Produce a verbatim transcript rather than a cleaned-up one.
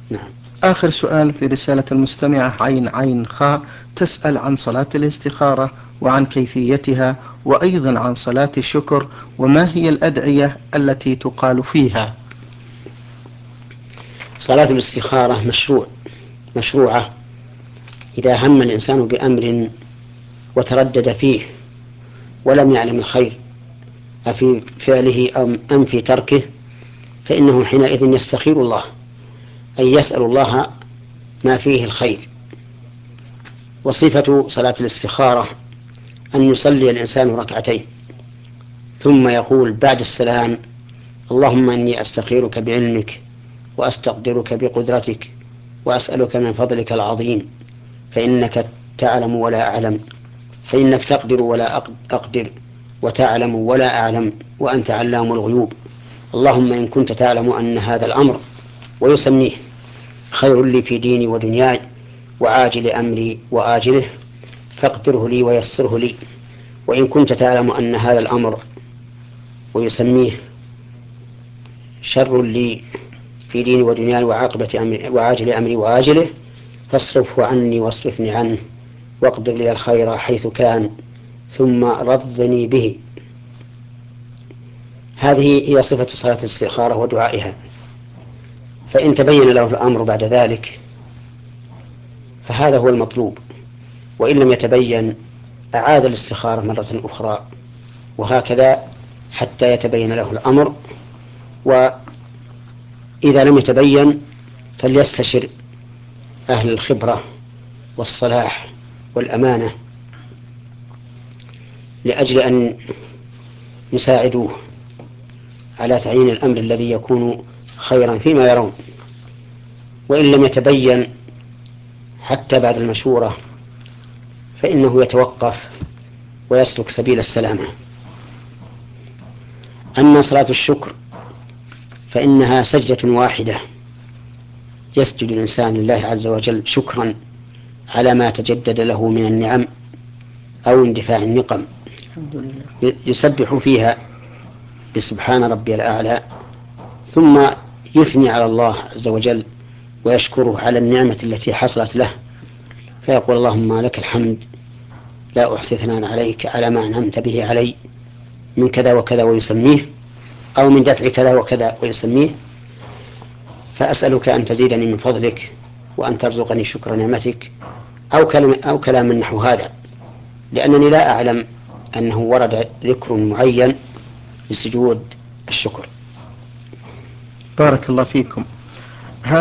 نعم. آخر سؤال في رسالة المستمعة عين عين خاء، تسأل عن صلاة الاستخارة وعن كيفيتها، وأيضا عن صلاة الشكر، وما هي الأدعية التي تقال فيها؟ صلاة الاستخارة مشروع مشروعة إذا هم الإنسان بأمر وتردد فيه ولم يعلم الخير أفي فعله أم في تركه، فإنه حينئذ يستخير الله، أي يسأل الله ما فيه الخير. وصفة صلاة الاستخارة أن يصلي الإنسان ركعتين ثم يقول بعد السلام: اللهم إني أستخيرك بعلمك وأستقدرك بقدرتك وأسألك من فضلك العظيم، فإنك تعلم ولا أعلم، فإنك تقدر ولا أقدر، وتعلم ولا أعلم، وأنت علام الغيوب. اللهم إن كنت تعلم أن هذا الأمر، ويسميه، خير لي في ديني ودنياي وعاجل أمري وآجله، فاقدره لي ويسره لي. وإن كنت تعلم أن هذا الأمر، ويسميه، شر لي في ديني ودنياي وعاقبة أمري وعاجل أمري وآجله، فاصرفه عني واصرفني عنه، واقدر لي الخير حيث كان، ثم رضني به. هذه هي صفة صلاة الاستخارة ودعائها. فإن تبين له الأمر بعد ذلك فهذا هو المطلوب، وإن لم يتبين أعاد الاستخارة مرة أخرى، وهكذا حتى يتبين له الأمر. وإذا لم يتبين فليستشر أهل الخبرة والصلاح والأمانة لأجل أن يساعدوه على تعيين الأمر الذي يكون خيرا فيما يرون. وإن لم يتبين حتى بعد المشورة فإنه يتوقف ويسلك سبيل السلامة. أما صلاة الشكر فإنها سجدة واحدة يسجد الإنسان لله عز وجل شكرا على ما تجدد له من النعم أو اندفاع النقم. يسبح فيها بسبحان ربي الأعلى، ثم يثني على الله عز وجل ويشكره على النعمة التي حصلت له، فيقول: اللهم لك الحمد لا أحصي ثناء عليك على ما أنعمت به علي من كذا وكذا ويسميه، أو من دفع كذا وكذا ويسميه، فأسألك أن تزيدني من فضلك وأن ترزقني شكر نعمتك، أو كلام, أو كلام نحو هذا، لأنني لا أعلم أنه ورد ذكر معين لسجود الشكر. بارك الله فيكم.